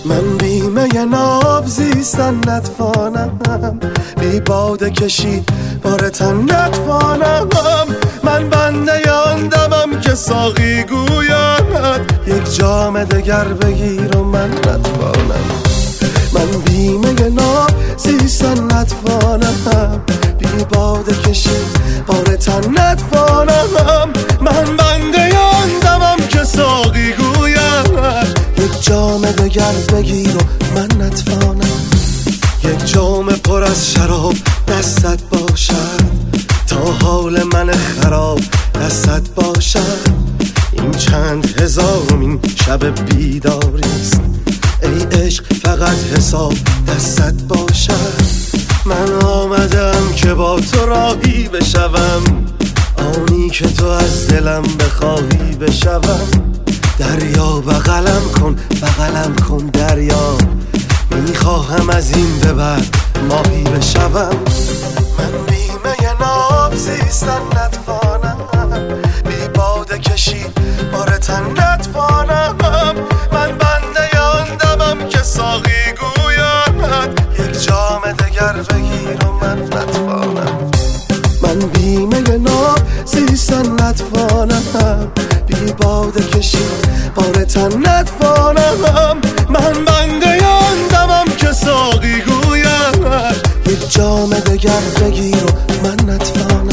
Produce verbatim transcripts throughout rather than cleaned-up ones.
من بیمه ناب زیستن نتوانم، بی باده کشید بار تن نتوانم. من بنده آن دمم که ساقی گوید یک جام دگر بگیر و من نتوانم. من بیمه ناب زیستن نتوانم، بی باده کشید بار تن نتوانم. من بنده آن دمم که ساقی گوید یک جام دگر بگیر و من نتوانم. یک جام پر از شراب دستت باشد تا حال من خراب دستت باشد. این چند هزارمین شب بیداریست، ای عشق فقط حساب دستت باشد. من آمدم که با تو راهی بشوم، آنی که تو از دلم بخواهی بشوم. دریا بغلم کن بغلم کن دریا، میخواهم از این به بعد ماهی بشوم. من بیمه ناب زیستن نتوانم، بی باده کشید بار تن نتوانم. من بنده آن دمم که ساقی گوید یک جام دگر بگیر و من نتوانم. من بیمه ناب زیستن نتوانم، بی باده کشید بار تن نتوانم. من بنده آن دمم که ساقی گوید یک جام دگر بگیر و من نتوانم.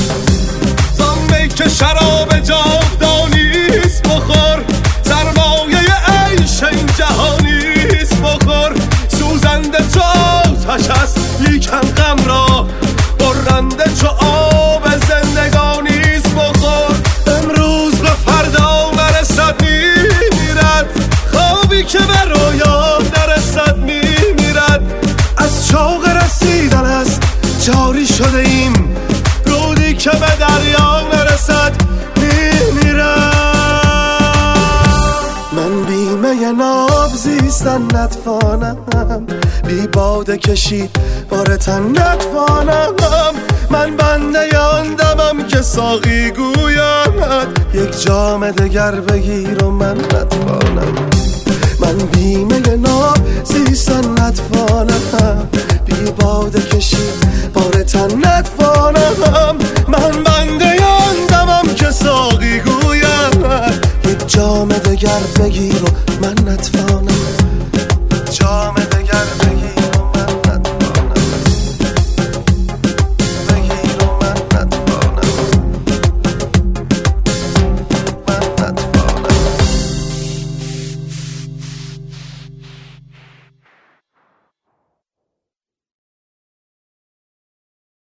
زامه که شراب جاودانیست بخور، سرمایه عیش این جهانیست بخور. سوزنده چو آتش است لیکن غم را، برنده چو آب زندگانیست بخور. امروز به فردا نرسد میمیرد، خوابی که به رویا نرسد میمیرد. از شوق رسیدن است جاری شده ایم، رودی که به دریا نرسد میمیرد. من بیمه ناب زیستن نتوانم، بی باده کشید بار تن نتوانم. من بنده آن دمم که ساقی گوید یک جام دگر بگیر و من نتوانم. من بیمه ناب زیستن نتوانم، بی باده کشید بار تن نتوانم. من بنده آن دمم که ساقی گوید یک جام دگر بگیر و من نتوانم. جام دگر